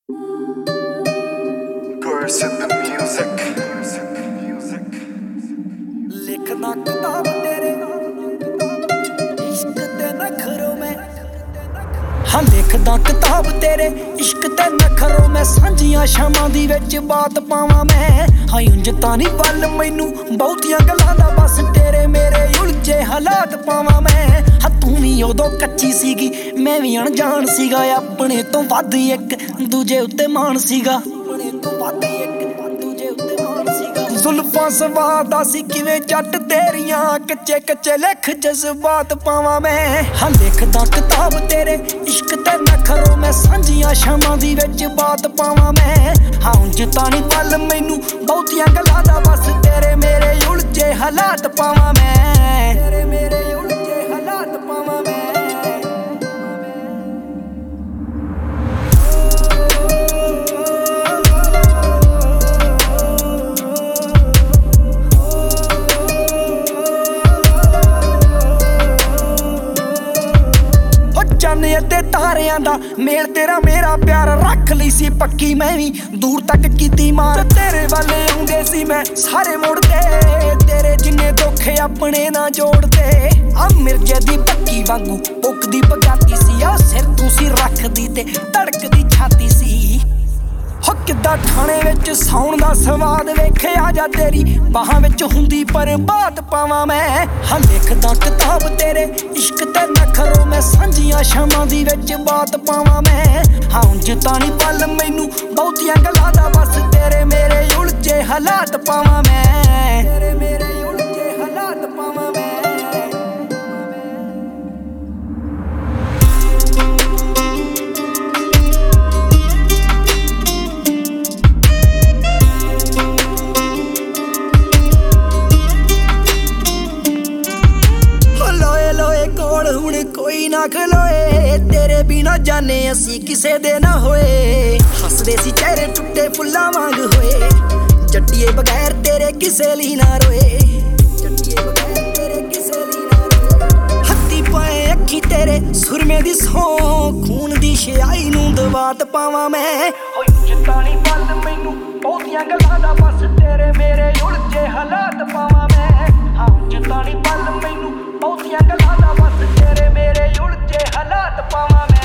Girls in the music. लिखना किताब तेरे इश्क ते नखरों में हाँ लिखदा किताब तेरे इश्क ते नखरों में सांझियां शामां दी विच बात पावां मैं हाँ उंज तां नहीं बल मैनू बहुतियां गल्लां दा बस तेरे मेरे उलझे हालात पावां मैं हाँ तू भी उदों कच्ची सीगी मैं भी अणजाण सीगा अपने तो वध एक दूजे उत्ते मान सीगा अपने तो वध एक दूजे उत्ते मान सीगा जुल्फां सवादा सी किवें जट तेरियां कच्चे कच्चे लिख जज्बात पावां मैं हाँ लिखदा किताब तेरे इश्क ते नखरों में सांझियां शामां दी विच बात पावां मैं हाँ उंज तां नहीं पल मैनू बहुतियां गल्लां दा बस तेरे मेरे उलझे हालात पावां मैं तेरे मेरे उलझे हालात पावां मैं चाने अते तारियां दा मेल तेरा मेरा प्यार रख ली सी पक्की मैं भी दूर तक कीती मार तेरे वाले आउंदे सी मैं सारे मुड़दे तेरे जिन्ने धोखे अपने ना जोड़दे आ मिर्जे दी पक्की वांगू पुकदी पगाती सी आ सिर तू सी रखदी ते धड़कदी छाती सी हो किद्दां ठाणे विच सौण दा सवाद वेखे आ जा तेरी बाहां विच हुंदी पर बात पावां मैं हाँ लिखदा किताब तेरे इश्क ते नखरों में सांझियां शामां दी विच बात पावां मैं हाँ उंज तां नहीं पल मैनू बहुतियां गल्लां दा बस तेरे मेरे उलझे हालात पावां मैं तेरे मेरे उलझे हालात पावां मैं कोल हुण कोई ना खलोए तेरे बिना जाने असी किसे दे ना होए हसदे सी चेहरे टुटे फुल्लां वांग होए जट्टिए बगैर तेरे किसे ली ना रोए जट्टिए बगैर तेरे किसे ली ना रोए हत्ती पाए अखी तेरे सुरमे दी सौ खून दी छाई नूं दवात पावां मैं होई जतानी पल मैनू बहुतियां गल्लां दा बस तेरे मेरे उलझे हालात पावां मैं हाँ जतानी पल मैनू बहुतियां गल्लां दा बस तेरे मेरे उलझे हालात पावां मैं